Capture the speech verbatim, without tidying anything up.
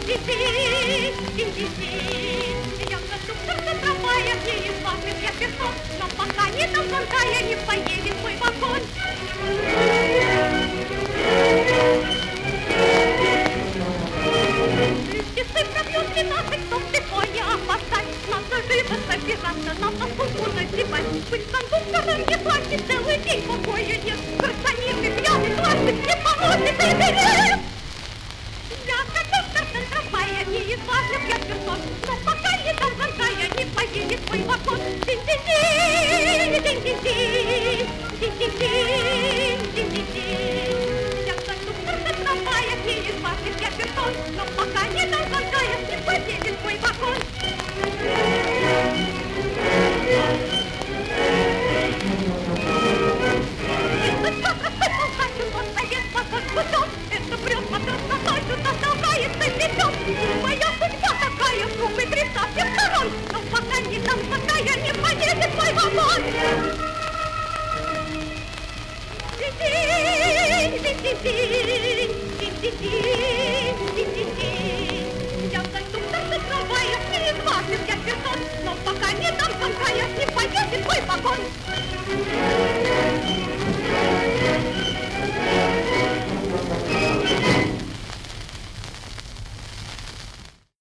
Я кондуктор трамвая, не из важных я персон, но пока не дам звонка, я не поедет мой вагон. Часы пробьют двенадцать, чтоб легко не опоздать. Надо живо собираться, надо сумку надевать. Быть кондуктором не слаще, целый день покоя нет. Гражданин и пьяный классик не поможет и берет. Я кондуктор трамвая, не из важных я персон, но пока не дам звонка, я не поедет мой вагон. Динь-динь-динь, динь-динь-динь, динь-динь-динь, динь-динь-динь. Я кондуктор трамвая, не из важных я персон, но пока не дам звонка, я не поедет мой вагон. Это брёт под красотой, сюда толкается вперёд. Моя судьба такая, трупы креста всех сторон, но пока не дам звонка, я не поедет мой вагон. Динь-динь, динь-динь, динь-динь.